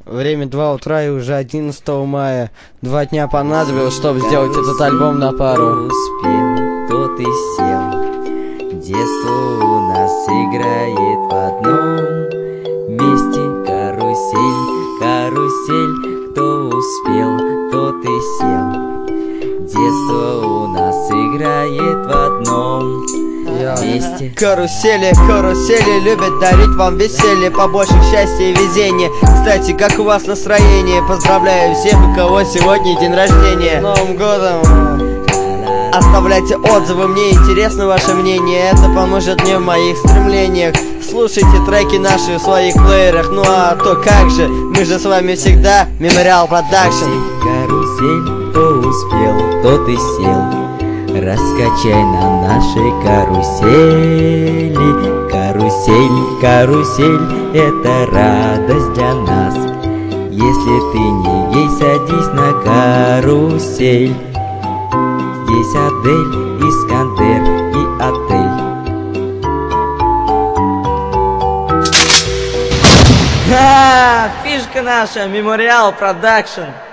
Время 2 утра и уже 11 мая. 2 дня понадобилось, чтобы сделать этот альбом на пару. Успел, тот и сел. Детство у нас играет в одном месте. Карусель, карусель, кто успел, тот и сел. Детство у нас играет в одном месте. Карусели, карусели любят дарить вам веселье, побольше счастья и везения. Кстати, как у вас настроение? Поздравляю всех, у кого сегодня день рождения. С Новым годом! Оставляйте отзывы, мне интересно ваше мнение. Это поможет мне в моих стремлениях. Слушайте треки наши в своих плеерах. Ну а то как же, мы же с вами всегда Мемориал Продакшн. Карусель, кто успел, тот и сел. Раскачай на нашей карусели. Карусель, карусель, это радость для нас. Если ты не ей, садись на карусель. Здесь Адель, Искандер и отель. Фишка наша, Мемориал Продакшн.